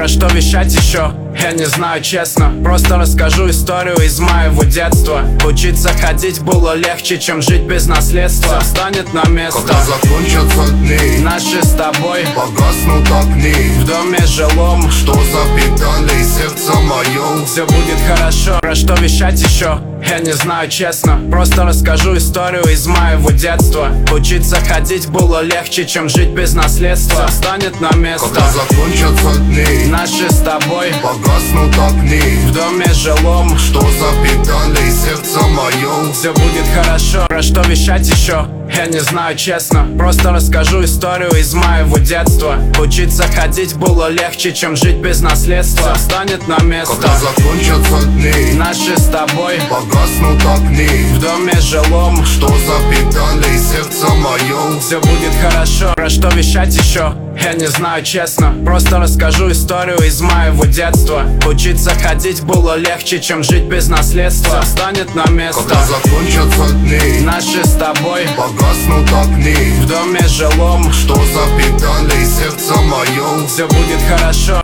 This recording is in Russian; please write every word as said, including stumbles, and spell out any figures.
Про что вещать еще? Я не знаю, честно. Просто расскажу историю из моего детства. Учиться ходить было легче, чем жить без наследства. Все встанет на место, когда закончатся дни, наши с тобой погаснут огни в доме жилом, что запитали сердце мое. все будет хорошо. Про что вещать еще? Я не знаю, честно. Просто расскажу историю из моего детства. Учиться ходить было легче, чем жить без наследства. Все встанет на место, когда закончатся дни, наши с тобой погаснут огни в доме жилом, что запитали сердце мое. все будет хорошо. Про что вещать еще? Я не знаю, честно. Просто расскажу историю из моего детства. Учиться ходить было легче, чем жить без наследства. Все встанет на место, когда закончатся дни, наши с тобой погаснут огни в доме жилом, что запитали сердце мое. все будет хорошо. Про что вещать еще? Я не знаю, честно. Просто расскажу историю из моего детства. Учиться ходить было легче, чем жить без наследства. Все встанет на место, когда закончатся дни, наши с тобой погаснут огни в доме жилом, что запитали сердце мое. все будет хорошо.